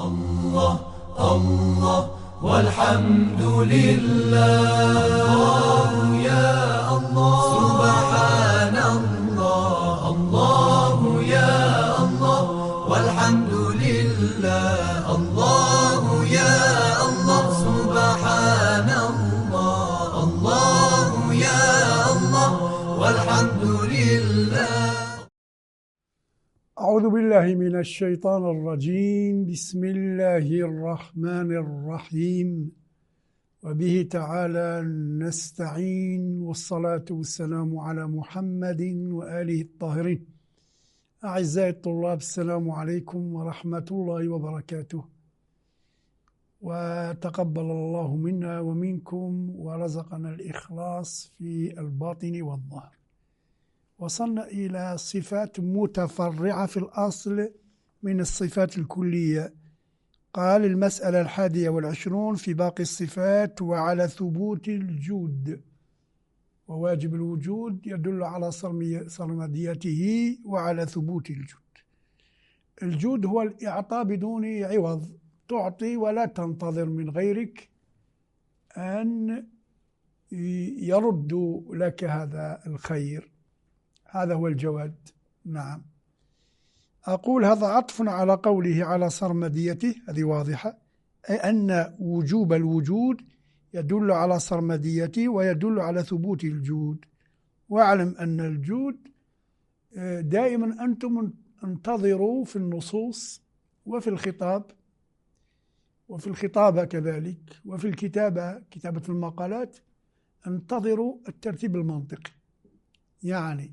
الله الله والحمد لله. الله يا الله سبحان الله. الله يا الله والحمد لله. الله يا الله سبحان الله. الله يا الله والحمد لله. أعوذ بالله من الشيطان الرجيم. بسم الله الرحمن الرحيم، وبه تعالى نستعين، والصلاة والسلام على محمد وآله الطاهرين. أعزائي الطلاب، السلام عليكم ورحمة الله وبركاته، وتقبل الله منا ومنكم ورزقنا الإخلاص في الباطن والظاهر. وصلنا إلى صفات متفرعة في الأصل من الصفات الكلية. قال المسألة 21 في باقي الصفات: وعلى ثبوت الجود، وواجب الوجود يدل على صرمديته وعلى ثبوت الجود. الجود هو الإعطاء بدون عوض، تعطي ولا تنتظر من غيرك أن يرد لك هذا الخير، هذا هو الجواد. نعم، أقول هذا عطف على قوله على سرمديته، هذه واضحة، أي أن وجوب الوجود يدل على سرمديته ويدل على ثبوت الجود. واعلم أن الجود دائما أنتم انتظروا في النصوص وفي الخطاب وفي الخطابة كذلك وفي الكتابة، كتابة المقالات، انتظروا الترتيب المنطقي، يعني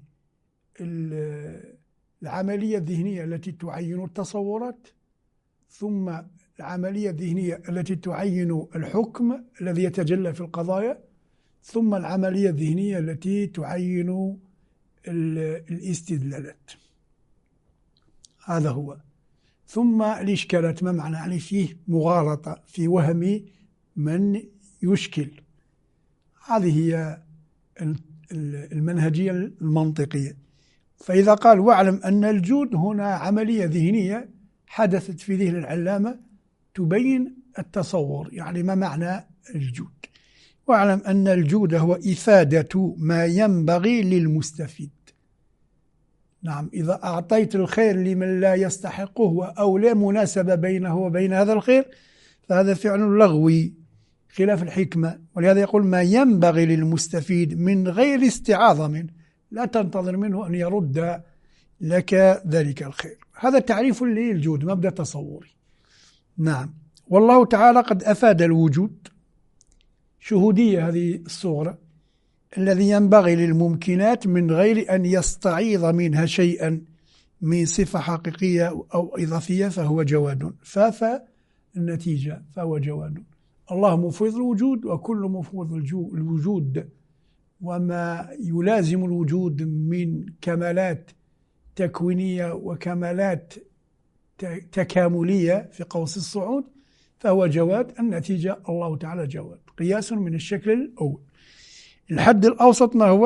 العملية الذهنية التي تعين التصورات، ثم العملية الذهنية التي تعين الحكم الذي يتجلى في القضايا، ثم العملية الذهنية التي تعين الاستدلالات. هذا هو. ثم الإشكالات، ما معنى؟ يعني فيه مغالطة، في وهم من يشكل. هذه هي المنهجية المنطقية. فإذا قال واعلم أن الجود، هنا عملية ذهنية حدثت في ذهن العلامة تبين التصور، يعني ما معنى الجود. واعلم أن الجود هو إفادة ما ينبغي للمستفيد. نعم، إذا أعطيت الخير لمن لا يستحقه أو لا مناسبة بينه وبين هذا الخير، فهذا فعل لغوي خلاف الحكمة. ولهذا يقول ما ينبغي للمستفيد من غير استعاضة منه، لا تنتظر منه أن يرد لك ذلك الخير. هذا تعريف للجود، مبدأ تصوري. نعم، والله تعالى قد أفاد الوجود شهودية، هذه الصورة، الذي ينبغي للممكنات من غير أن يستعيض منها شيئا من صفة حقيقية أو إضافية، فهو جواد. النتيجة فهو جواد. الله مفيض الوجود، وكل مفيض الوجود وما يلازم الوجود من كمالات تكوينية وكمالات تكاملية في قوس الصعود فهو جواد. النتيجة الله تعالى جواد، قياس من الشكل الأول. الحد الأوسط ما هو؟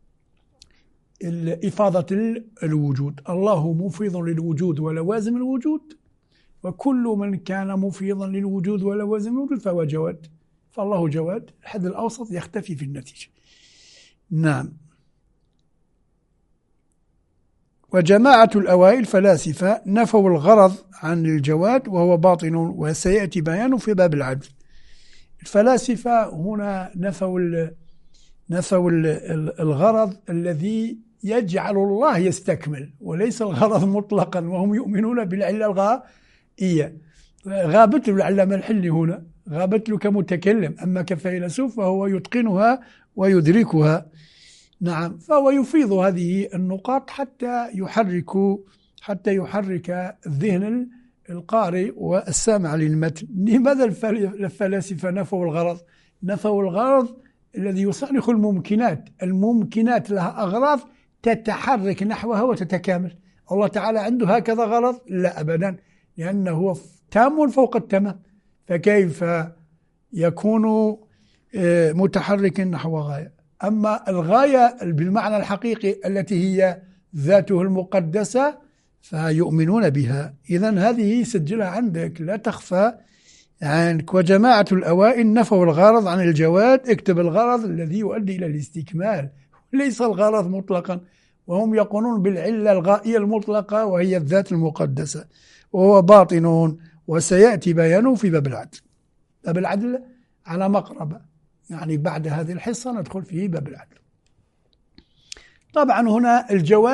إفاضة الوجود. الله مفيض للوجود ولوازم الوجود، وكل من كان مفيضا للوجود ولوازم الوجود فهو جواد، فالله جواد. الحد الأوسط يختفي في النتيجة. نعم. وجماعة الأوائل الفلاسفة نفوا الغرض عن الجواد، وهو باطن، وسيأتي بيانه في باب العدل. الفلاسفة هنا نفوا الغرض الذي يجعل الله يستكمل، وليس الغرض مطلقا، وهم يؤمنون بالعلة الغائية. غابت له العلامة الحلي هنا، غابت له كمتكلم، أما كفيلسوف فهو يتقنها ويدركها. نعم، فهو يفيض هذه النقاط حتى يحرك الذهن القارئ والسامع للمتن. لماذا الفلاسفة نفوا الغرض؟ نفوا الغرض الذي يصنخ الممكنات لها أغراض تتحرك نحوها وتتكامل. الله تعالى عنده هكذا غرض؟ لا أبدا، لأنه هو تام فوق التمام، فكيف يكون متحرك نحو غاية؟ أما الغاية بالمعنى الحقيقي التي هي ذاته المقدسة فيؤمنون بها. إذن هذه سجلها عندك لا تخفى عنك. وجماعة الأوائل نفوا الغرض عن الجواد، اكتب الغرض الذي يؤدي إلى الاستكمال، ليس الغرض مطلقا، وهم يقولون بالعلة الغائية المطلقة وهي الذات المقدسة، وهو باطن وسيأتي بيانه في باب العدل. باب العدل على مقربة، يعني بعد هذه الحصة ندخل في باب العدل. طبعا هنا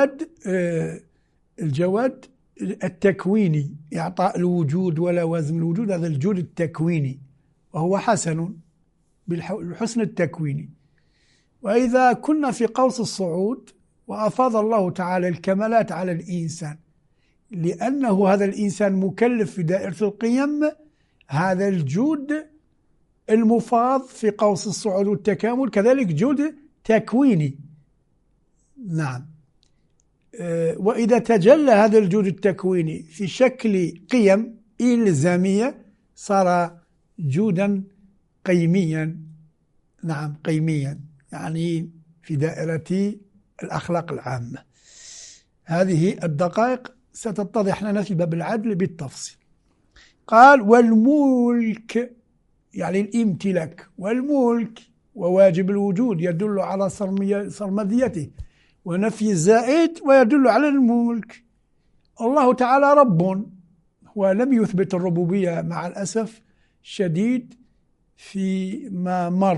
الجواد التكويني، إعطاء الوجود ولوازم الوجود، هذا الجود التكويني وهو حسن بالحسن التكويني. وإذا كنا في قوس الصعود وأفاض الله تعالى الكمالات على الإنسان لأنه هذا الإنسان مكلف في دائرة القيم، هذا الجود المفاض في قوس الصعود والتكامل كذلك جود تكويني. نعم. وإذا تجلى هذا الجود التكويني في شكل قيم إلزامية صار جودا قيميا. نعم، قيميا يعني في دائرة الأخلاق العامة. هذه الدقائق ستتضح لنا في باب العدل بالتفصيل. قال والملك يعني الامتلاك، والملك وواجب الوجود يدل على سرمديته، ونفي الزائد ويدل على الملك. الله تعالى رب، ولم يثبت الربوبية مع الأسف شديد فيما مر،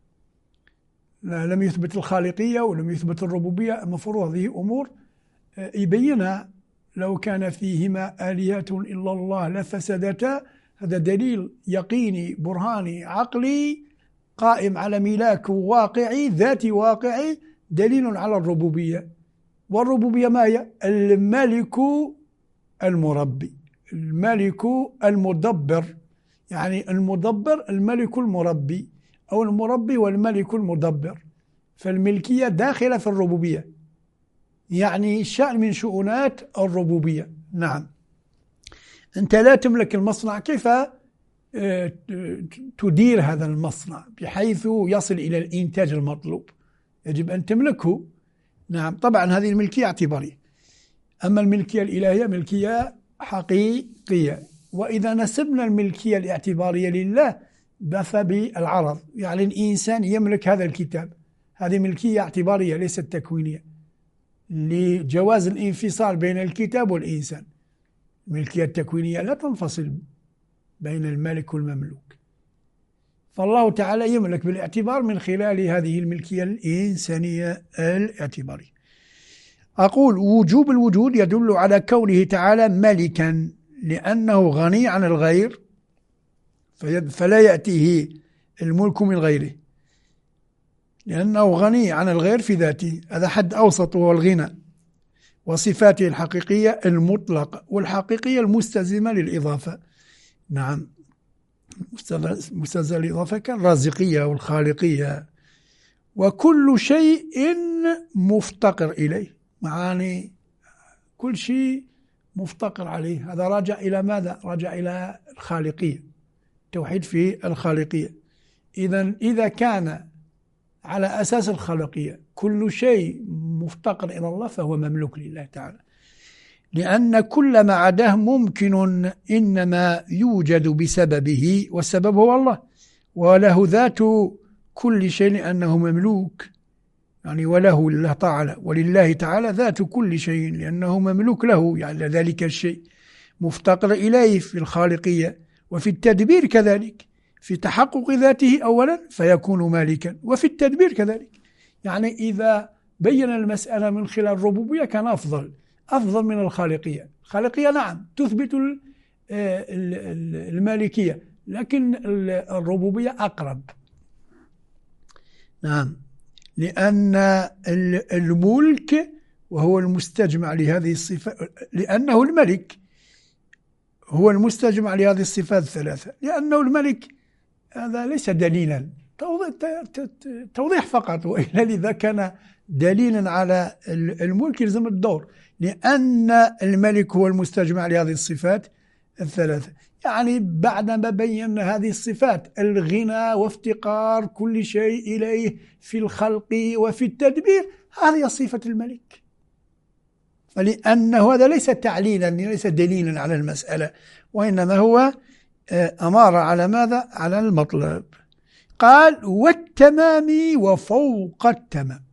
لم يثبت الخالقية ولم يثبت الربوبية. المفروض هذه أمور يبينها. لو كان فيهما آلهة إلا الله لفسدتا، هذا دليل يقيني برهاني عقلي قائم على ملاك واقعي ذاتي واقعي، دليل على الربوبية. والربوبية ما هي؟ الملك المربي، الملك المدبر، يعني المدبر الملك المربي، أو المربي والملك المدبر. فالملكية داخلة في الربوبية، يعني شأن من شؤونات الربوبية. نعم. أنت لا تملك المصنع، كيف تدير هذا المصنع بحيث يصل إلى الإنتاج المطلوب؟ يجب أن تملكه. نعم. طبعا هذه الملكية اعتبارية. أما الملكية الإلهية ملكية حقيقية. وإذا نسبنا الملكية الاعتبارية لله فبالعرض، يعني الإنسان يملك هذا الكتاب، هذه ملكية اعتبارية ليست تكوينية، لجواز الانفصال بين الكتاب والإنسان. الملكية التكوينية لا تنفصل بين المالك والمملوك، فالله تعالى يملك بالاعتبار من خلال هذه الملكية الإنسانية الاعتبارية. أقول وجوب الوجود يدل على كونه تعالى ملكا لأنه غني عن الغير، فلا يأتيه الملك من غيره، لأنه غني عن الغير في ذاته، هذا حد أوسط وهو الغنى. وصفاته الحقيقية المطلقة والحقيقية المستلزمة للإضافة. نعم، مستلزمة للإضافة كالرازقية والخالقية. وكل شيء مفتقر إليه، معاني كل شيء مفتقر عليه. هذا راجع إلى ماذا؟ راجع إلى الخالقية، توحيد في الخالقية. إذا كان على أساس الخالقية كل شيء مفتقر إلى الله فهو مملوك لله تعالى، لأن كل ما عداه ممكن إنما يوجد بسببه، والسبب هو الله، وله ذات كل شيء لأنه مملوك، يعني وله الله تعالى، ولله تعالى ذات كل شيء لأنه مملوك له، يعني ذلك الشيء مفتقر إليه في الخالقية. وفي التدبير كذلك، في تحقق ذاته أولا فيكون مالكا، وفي التدبير كذلك. يعني إذا بين المسألة من خلال الربوبية كان أفضل من الخالقية. الخالقية نعم تثبت المالكية، لكن الربوبية أقرب. نعم، لأن الملك وهو المستجمع لهذه الصفات، لأنه الملك هو المستجمع لهذه الصفات الثلاثة. لأنه الملك هذا ليس دليلا، توضيح فقط، وإلا إذا كان دليلا على الملك يلزم الدور، لأن الملك هو المستجمع لهذه الصفات الثلاثة. يعني بعدما بينا هذه الصفات، الغنى وافتقار كل شيء إليه في الخلق وفي التدبير، هذه صفة الملك. فلأنه هذا ليس تعليلا، ليس دليلا على المسألة، وإنما هو أمارة على ماذا؟ على المطلب. قال والتمام وفوق التمام.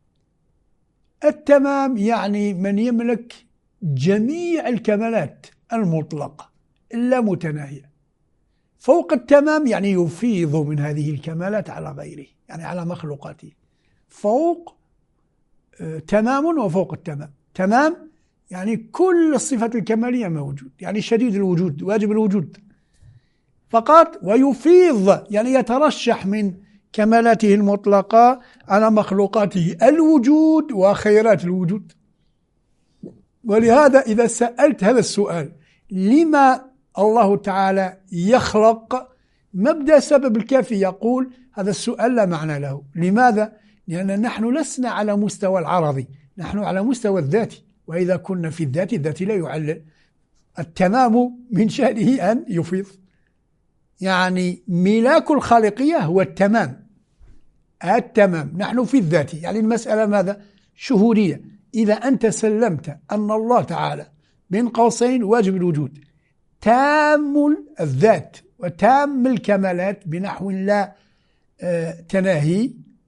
التمام يعني من يملك جميع الكمالات المطلقة إلا متناهية. فوق التمام يعني يفيض من هذه الكمالات على غيره، يعني على مخلوقاته. فوق تمام وفوق التمام. تمام يعني كل الصفات الكمالية موجود، يعني شديد الوجود، واجب الوجود فقط. ويفيض يعني يترشح من كمالاته المطلقة على مخلوقاته الوجود وخيرات الوجود. ولهذا إذا سألت هذا السؤال لما الله تعالى يخلق، مبدأ سبب الكافي يقول هذا السؤال لا معنى له. لماذا؟ لأن نحن لسنا على مستوى العرضي، نحن على مستوى الذاتي، وإذا كنا في الذات لا يعلل. التمام من شأنه أن يفيض، يعني ملاك الخالقية هو التمام. التمام نحن في الذات، يعني المسألة ماذا؟ شهودية. إذا أنت سلمت أن الله تعالى بين قوسين واجب الوجود تام الذات وتام الكمالات بنحو لا تناهي،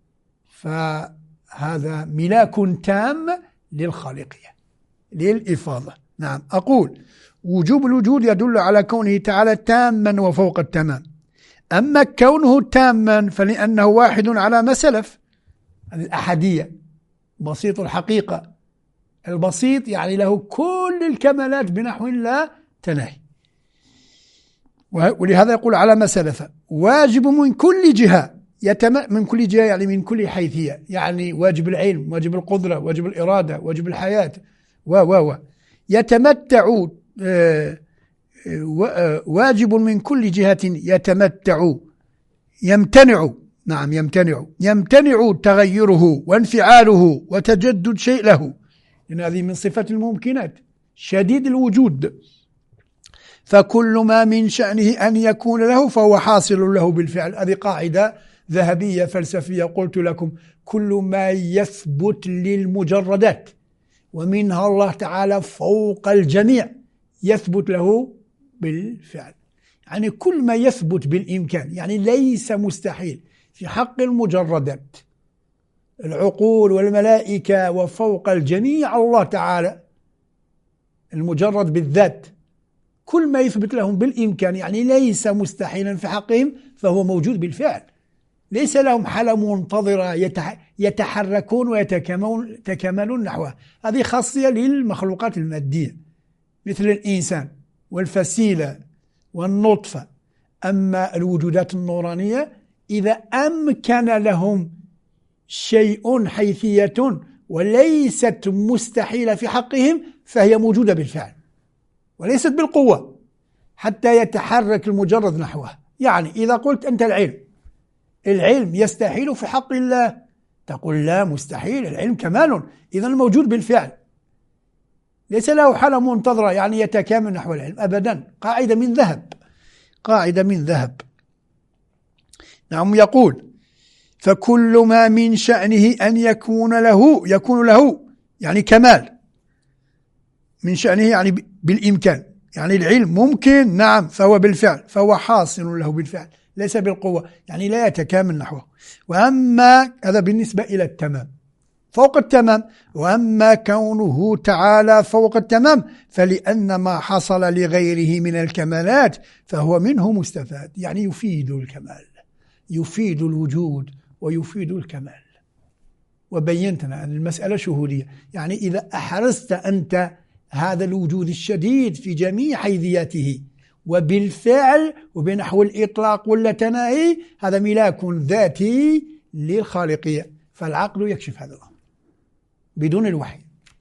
فهذا ملاك تام للخالقية للإفاضة. نعم، أقول وجوب الوجود يدل على كونه تعالى تاما وفوق التمام. أما كونه تاما فلأنه واحد على ما سلف، الأحدية، بسيط الحقيقة. البسيط يعني له كل الكمالات بنحو لا تناهي، ولهذا يقول على ما سلف. واجب من كل جهة، من كل جهة يعني من كل حيثية، يعني واجب العلم، واجب القدرة، واجب الإرادة، واجب الحياة يتمتع. واجب من كل جهة يمتنع تغيره وانفعاله وتجدد شيء له، لأن هذه من صفات الممكنات، شديد الوجود. فكل ما من شأنه أن يكون له فهو حاصل له بالفعل. هذه قاعدة ذهبية فلسفية قلت لكم: كل ما يثبت للمجردات ومنها الله تعالى فوق الجميع يثبت له بالفعل، يعني كل ما يثبت بالإمكان، يعني ليس مستحيل في حق المجردات، العقول والملائكة وفوق الجميع الله تعالى المجرد بالذات، كل ما يثبت لهم بالإمكان يعني ليس مستحيلا في حقهم فهو موجود بالفعل. ليس لهم حالة منتظرة يتحركون ويتكاملون نحوها. هذه خاصية للمخلوقات المادية مثل الإنسان والفسيلة والنطفة. أما الوجودات النورانية إذا أمكن لهم شيء حيثية وليست مستحيلة في حقهم فهي موجودة بالفعل وليست بالقوة حتى يتحرك المجرد نحوها. يعني إذا قلت أنت العلم يستحيل في حق الله، تقول لا، مستحيل، العلم كمال، إذا الموجود بالفعل ليس له حالة منتظرة يعني يتكامل نحو العلم أبدا. قاعدة من ذهب. نعم، يقول: فكل ما من شأنه أن يكون له يعني كمال، من شأنه يعني بالإمكان، يعني العلم ممكن، نعم، فهو بالفعل، فهو حاصل له بالفعل ليس بالقوة، يعني لا يتكامل نحوه. وأما هذا بالنسبة إلى التمام فوق التمام. وأما كونه تعالى فوق التمام فلأن ما حصل لغيره من الكمالات فهو منه مستفاد، يعني يفيد الكمال، يفيد الوجود ويفيد الكمال. وبينتنا أن المسألة شهودية، يعني إذا أحرزت أنت هذا الوجود الشديد في جميع حيثياته وبالفعل وبنحو الإطلاق والتناهي، هذا ملاك ذاتي للخالقية، فالعقل يكشف هذا الأمر بدون الوحي.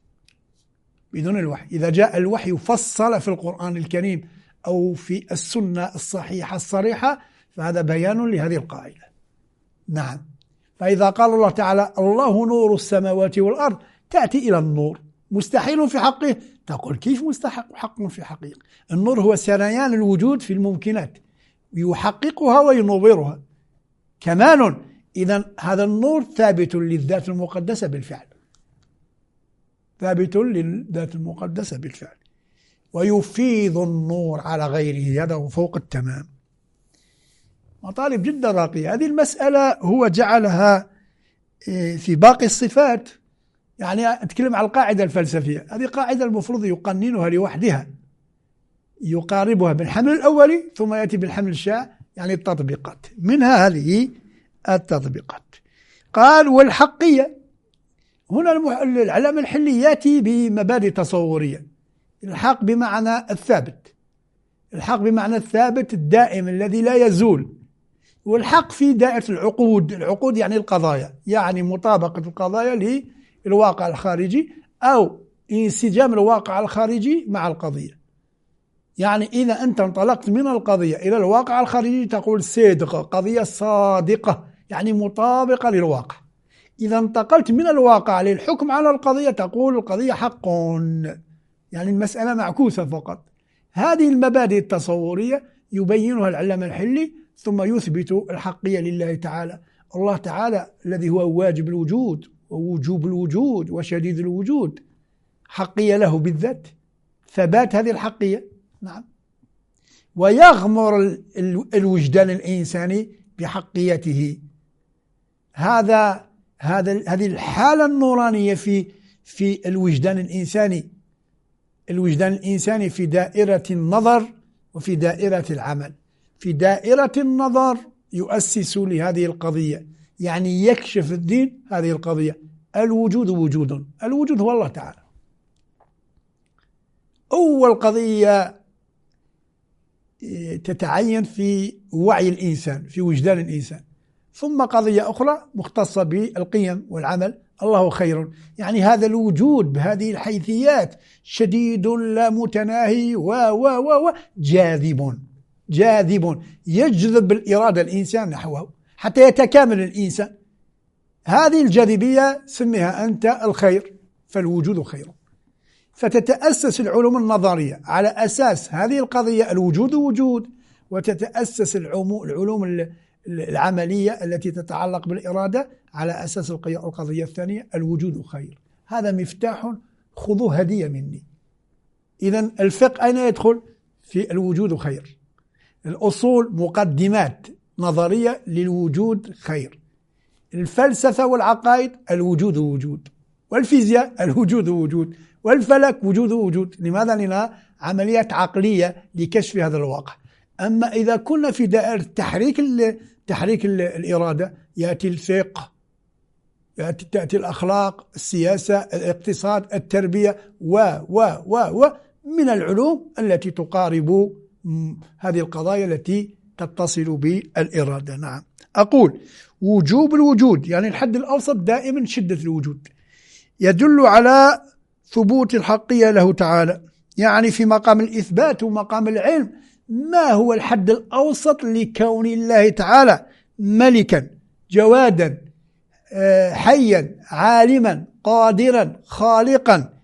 إذا جاء الوحي فصل في القرآن الكريم أو في السنة الصحيحة الصريحة فهذا بيان لهذه القاعدة. نعم، فإذا قال الله تعالى الله نور السماوات والأرض، تأتي إلى النور مستحيل في حقه، تقول كيف مستحق حق في حقه؟ النور هو سريان الوجود في الممكنات يحققها وينورها، كمال. إذن هذا النور ثابت للذات المقدسة بالفعل، ثابت للذات المقدسة بالفعل. ويفيض النور على غيره، هذا فوق التمام. مطالب جدا راقية. هذه المسألة هو جعلها في باقي الصفات، يعني أتكلم عن القاعدة الفلسفية. هذه قاعدة المفروض يقننها لوحدها، يقاربها بالحمل الأولي ثم يأتي بالحمل الشائع، يعني التطبيقات، منها هذه التطبيقات. قال والحقية، هنا العلامة الحلي يأتي بمبادئ تصورية. الحق بمعنى الثابت، الحق بمعنى الثابت الدائم الذي لا يزول. والحق في دائرة العقود، العقود يعني القضايا، يعني مطابقة القضايا للواقع الخارجي أو انسجام الواقع الخارجي مع القضية. يعني إذا أنت انطلقت من القضية إلى الواقع الخارجي تقول صدق، قضية صادقة يعني مطابقة للواقع. إذا انتقلت من الواقع للحكم على القضية تقول القضية حق، يعني المسألة معكوسة فقط. هذه المبادئ التصورية يبينها العلامة الحلي، ثم يثبت الحقية لله تعالى. الله تعالى الذي هو واجب الوجود ووجوب الوجود وشديد الوجود، حقية له بالذات، ثبات هذه الحقية. نعم. ويغمر الوجدان الإنساني بحقيته. هذه الحالة النورانية في الوجدان الإنساني. الوجدان الإنساني في دائرة النظر وفي دائرة العمل. في دائرة النظر يؤسس لهذه القضية، يعني يكشف الدين هذه القضية. الوجود وجود، الوجود هو الله تعالى. أول قضية تتعين في وعي الإنسان، في وجدان الإنسان. ثم قضية أخرى مختصة بالقيم والعمل، الله خير. يعني هذا الوجود بهذه الحيثيات شديد لا متناهي جاذب يجذب الإرادة الإنسان نحوه حتى يتكامل الإنسان. هذه الجاذبية سميها أنت الخير، فالوجود خير. فتتأسس العلوم النظرية على أساس هذه القضية الوجود وجود، وتتأسس العلوم العملية التي تتعلق بالإرادة على أساس القضية الثانية الوجود خير. هذا مفتاح، خذوه هدية مني. إذن الفقه أين يدخل؟ في الوجود خير. الأصول مقدمات نظرية للوجود خير. الفلسفة والعقائد الوجود وجود، والفيزياء الوجود وجود، والفلك وجود وجود. لماذا؟ لأنها عمليات عقلية لكشف هذا الواقع. أما إذا كنا في دائرة تحريك الإرادة، يأتي الفقه، تأتي الأخلاق، السياسة، الاقتصاد، التربية من العلوم التي تقارب هذه القضايا التي تتصل بالإرادة. نعم. أقول وجوب الوجود، يعني الحد الأوسط دائما شدة الوجود، يدل على ثبوت الحقية له تعالى. يعني في مقام الإثبات ومقام العلم، ما هو الحد الأوسط لكون الله تعالى ملكا جوادا حيا عالما قادرا خالقا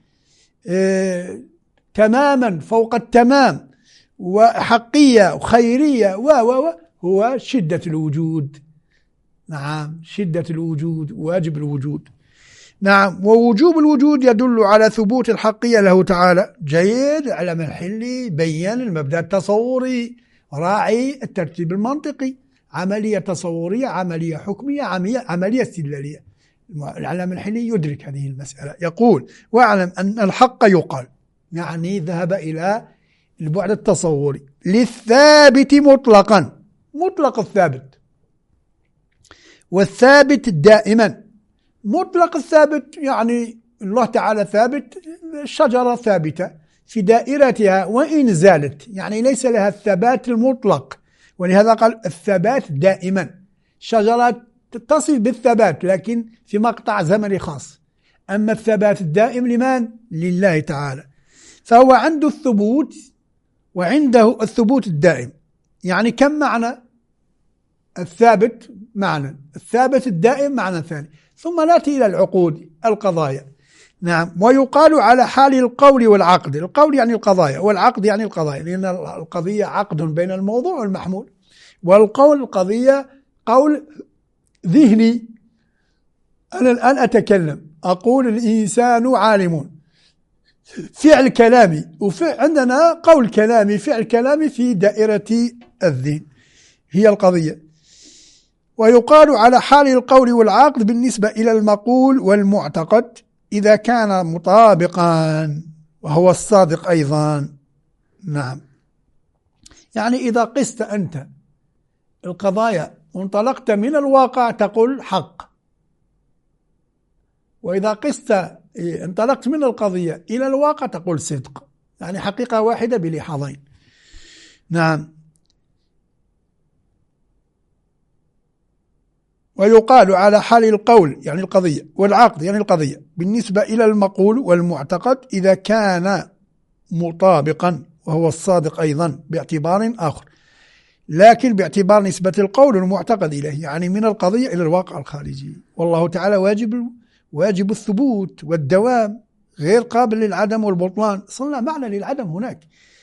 تماما فوق التمام وحقية وخيرية هو شدة الوجود. نعم، شدة الوجود، واجب الوجود. نعم. ووجوب الوجود يدل على ثبوت الحقية له تعالى. جيد. علم الحلي بيّن المبدأ التصوري، راعي الترتيب المنطقي، عملية تصورية، عملية حكمية، عملية استدلالية. العلم الحلي يدرك هذه المسألة. يقول واعلم أن الحق يقال، يعني ذهب إلى البعد التصوري، للثابت مطلقا، مطلق الثابت، والثابت دائما. مطلق الثابت يعني الله تعالى ثابت، الشجرة ثابتة في دائرتها وإن زالت، يعني ليس لها الثبات المطلق، ولهذا قال الثبات دائما. شجرة تتصف بالثبات لكن في مقطع زمني خاص، أما الثبات الدائم لمن؟ لله تعالى. فهو عنده الثبوت وعنده الثبوت الدائم. يعني كم معنى؟ الثابت معنى، الثابت الدائم معنى ثاني. ثم نأتي إلى العقود، القضايا. نعم. ويقال على حال القول والعقد. القول يعني القضايا، والعقد يعني القضايا، لأن القضية عقد بين الموضوع والمحمول، والقول القضية قول ذهني. أنا الآن أتكلم أقول الإنسان عالم، فعل كلامي، عندنا قول كلامي، فعل كلامي في دائرة الذهن هي القضية. ويقال على حال القول والعقد بالنسبة إلى المقول والمعتقد إذا كان مطابقا وهو الصادق أيضا. نعم، يعني إذا قست أنت القضايا وانطلقت من الواقع تقول حق، وإذا قست انطلقت من القضية إلى الواقع تقول صدق، يعني حقيقة واحدة بلحاظين. نعم. ويقال على حال القول يعني القضية والعقد يعني القضية بالنسبة إلى المقول والمعتقد إذا كان مطابقا وهو الصادق أيضا باعتبار آخر، لكن باعتبار نسبة القول والمعتقد إليه، يعني من القضية إلى الواقع الخارجي. والله تعالى واجب الثبوت والدوام غير قابل للعدم والبطلان، صلنا معنى للعدم هناك،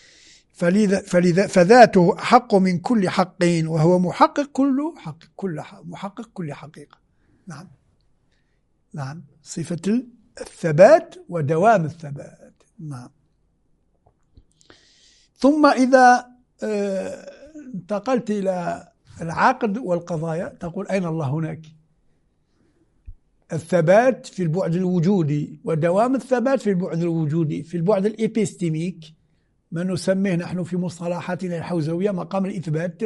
فذاته حق من كل حق وهو محقق محقق كل حقيقة. نعم. نعم، صفة الثبات ودوام الثبات. نعم. ثم إذا انتقلت إلى العقد والقضايا تقول أين الله هناك؟ الثبات في البعد الوجودي ودوام الثبات في البعد الوجودي، في البعد الإبستيميك ما نسميه نحن في مصطلحاتنا الحوزوية مقام الإثبات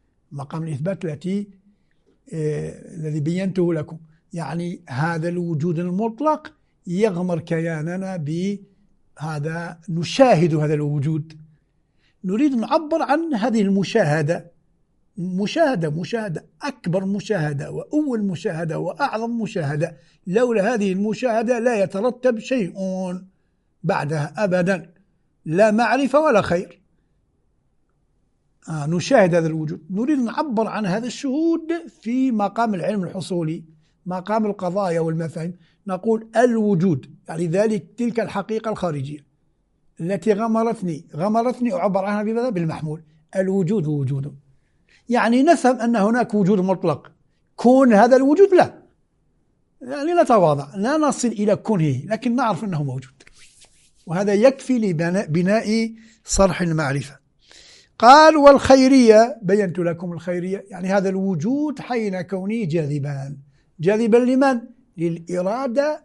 الذي بينته لكم، يعني هذا الوجود المطلق يغمر كياننا بهذا، نشاهد هذا الوجود، نريد نعبر عن هذه المشاهدة، مشاهدة أكبر مشاهدة وأول مشاهدة وأعظم مشاهدة، لولا هذه المشاهدة لا يترتب شيء بعدها أبدا، لا معرفة ولا خير. نشاهد هذا الوجود، نريد نعبر عن هذا الشهود في مقام العلم الحصولي، مقام القضايا والمفاهيم، نقول الوجود يعني ذلك تلك الحقيقة الخارجية التي غمرتني أعبر عنها بماذا؟ بالمحمول. الوجود وجود، يعني نفهم أن هناك وجود مطلق، كون هذا الوجود لا، يعني نتواضع لا نصل إلى كونه، لكن نعرف أنه موجود، وهذا يكفي لبناء صرح المعرفة. قال والخيرية، بينت لكم الخيرية، يعني هذا الوجود حين كونه جاذبا لمن؟ للإرادة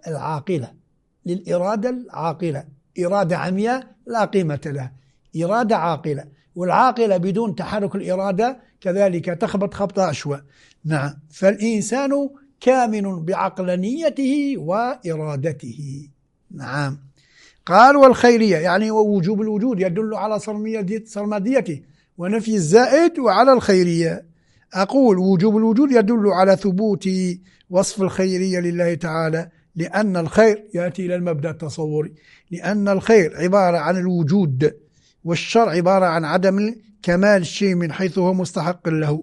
العاقلة، إرادة عمياء لا قيمة لها، إرادة عاقلة، والعاقلة بدون تحرك الإرادة كذلك تخبط خبطة عشواء. نعم، فالإنسان كامن بعقلانيته وإرادته. نعم. قال والخيرية يعني ووجوب الوجود يدل على سرمديته ونفي الزائد، وعلى الخيرية أقول وجوب الوجود يدل على ثبوت وصف الخيرية لله تعالى، لأن الخير يأتي إلى المبدأ التصوري، لأن الخير عبارة عن الوجود، والشر عبارة عن عدم كمال الشيء من حيث هو مستحق له.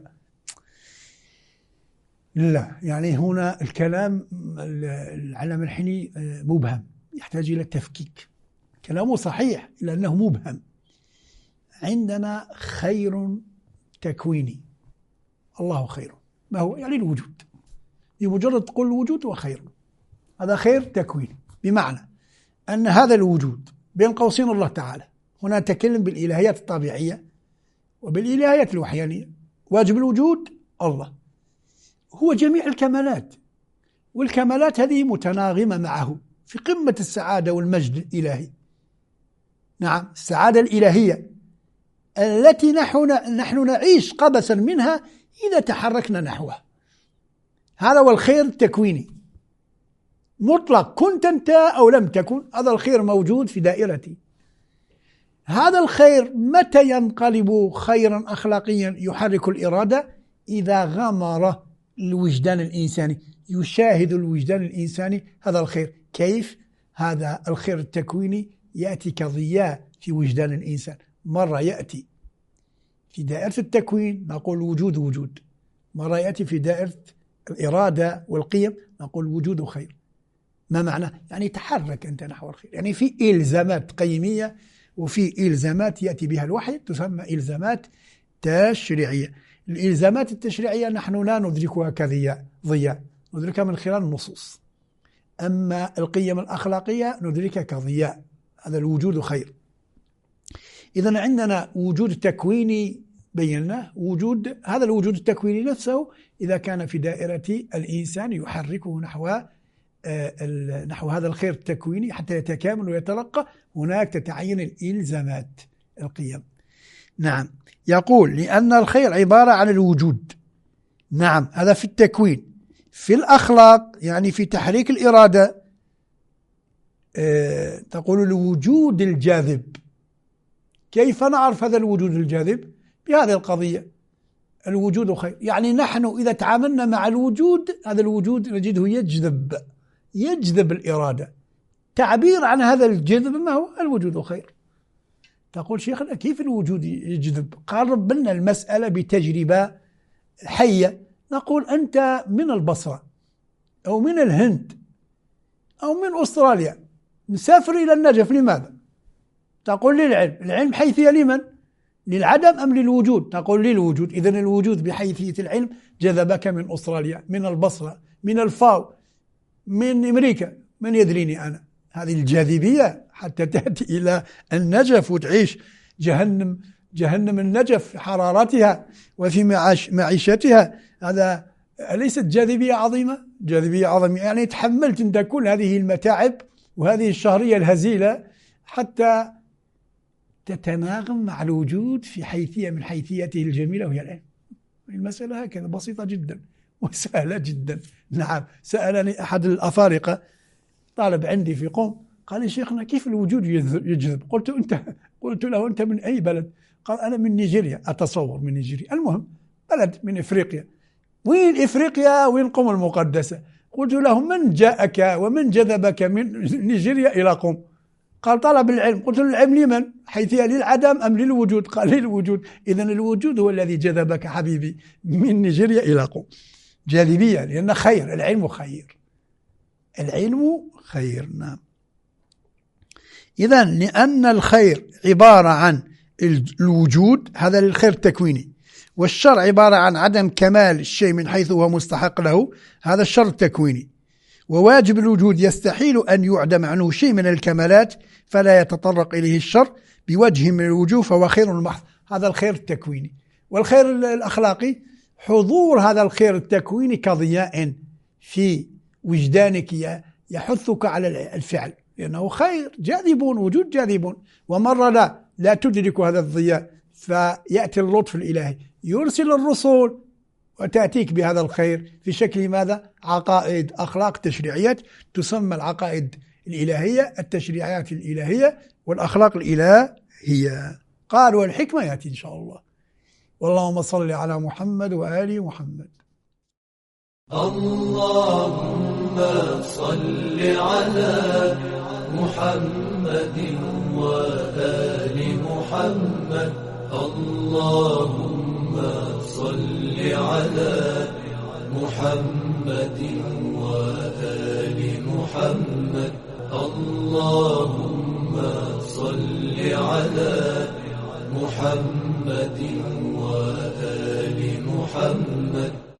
لا، يعني هنا الكلام العلامة الحيني مبهم، يحتاج إلى التفكيك. كلامه صحيح إلا أنه مبهم. عندنا خير تكويني، الله خير، ما هو؟ يعني الوجود، بمجرد تقول الوجود وخير، هذا خير تكويني، بمعنى أن هذا الوجود بين قوسين الله تعالى، هنا نتكلم بالإلهيات الطبيعية وبالإلهيات الوحيانية. واجب الوجود الله هو جميع الكمالات، والكمالات هذه متناغمة معه في قمة السعادة والمجد الإلهي. نعم، السعادة الإلهية التي نحن نعيش قبسا منها إذا تحركنا نحوها، هذا هو الخير التكويني مطلق، كنت أنت أو لم تكن، هذا الخير موجود في دائرتي. هذا الخير متى ينقلب خيرا أخلاقيا يحرك الإرادة؟ إذا غمر الوجدان الإنساني، يشاهد الوجدان الإنساني هذا الخير. كيف؟ هذا الخير التكويني يأتي كضياء في وجدان الإنسان، مرة يأتي في دائرة التكوين نقول وجود، مرة يأتي في دائرة الإرادة والقيم نقول وجود خير. ما معنى؟ يعني تحرك أنت نحو الخير، يعني في إلزامات قيمية وفي إلزامات يأتي بها الوحي تسمى إلزامات تشريعية. الإلزامات التشريعية نحن لا ندركها كضياء، ندركها من خلال النصوص، أما القيم الأخلاقية ندركها كضياء هذا الوجود خير. إذن عندنا وجود تكويني بيناه، هذا الوجود التكويني نفسه إذا كان في دائرة الإنسان يحركه نحو هذا الخير التكويني حتى يتكامل ويترقى، هناك تتعين الإلزامات القيم. نعم، يقول لأن الخير عبارة عن الوجود. نعم، هذا في التكوين. في الأخلاق يعني في تحريك الإرادة تقول الوجود الجاذب. كيف نعرف هذا الوجود الجاذب؟ بهذه القضية، الوجود خير. يعني نحن إذا تعاملنا مع الوجود، هذا الوجود نجده يجذب الإرادة. تعبير عن هذا الجذب ما هو؟ الوجود خير. تقول شيخنا كيف الوجود يجذب؟ قرب لنا المسألة بتجربة حية. نقول أنت من البصرة أو من الهند أو من أستراليا، مسافر إلى النجف، لماذا؟ تقول للعلم. العلم حيثية لمن؟ للعدم أم للوجود؟ تقول للوجود. إذن الوجود بحيثية العلم جذبك من أستراليا، من البصرة، من الفاو، من أمريكا. من يدريني أنا؟ هذه الجاذبية حتى تأتي إلى النجف وتعيش جهنم النجف في حرارتها وفي معيشتها. هذا ليست جاذبية عظيمة؟ جاذبية عظيمة، يعني تحملت أنت كل هذه المتاعب وهذه الشهرية الهزيلة حتى تتناغم مع الوجود في حيثية من حيثياته الجميلة وهي العلم. المسألة هكذا بسيطة جدا وسهلة جدا. نعم، سألني أحد الأفارقة طالب عندي في قوم، قال لي شيخنا كيف الوجود يجذب؟ قلت له أنت من أي بلد؟ قال أنا من نيجيريا. أتصور من نيجيريا، المهم بلد من إفريقيا. وين إفريقيا؟ وين قم المقدسة؟ قلت له من جاءك ومن جذبك من نيجيريا إلى قم؟ قال طلب العلم. قلت له العلم لمن؟ حيثية للعدم أم للوجود؟ قال للوجود. إذن الوجود هو الذي جذبك حبيبي من نيجيريا إلى قم. جاذبية، لأن خير، العلم خير، العلم خير. نعم، إذن لأن الخير عبارة عن الوجود، هذا الخير التكويني، والشر عبارة عن عدم كمال الشيء من حيث هو مستحق له، هذا الشر التكويني. وواجب الوجود يستحيل أن يعدم عنه شيء من الكمالات فلا يتطرق إليه الشر بوجه من الوجوه، فهو خير محض. هذا الخير التكويني. والخير الأخلاقي حضور هذا الخير التكويني كضياء في وجدانك يحثك على الفعل، لأنه خير جاذبون، وجود جاذبون. ومرة لا تدرك هذا الضياء، فيأتي اللطف الإلهي يرسل الرسول وتأتيك بهذا الخير في شكل ماذا؟ عقائد، أخلاق، تشريعيات، تسمى العقائد الإلهية، التشريعات الإلهية، والأخلاق الإلهية. قال والحكمة يأتي إن شاء الله. واللهم صل على محمد وآل محمد. اللهم صل على محمد وآل محمد. اللهم صل على محمد وآل محمد. اللهم صل على محمد وآل محمد.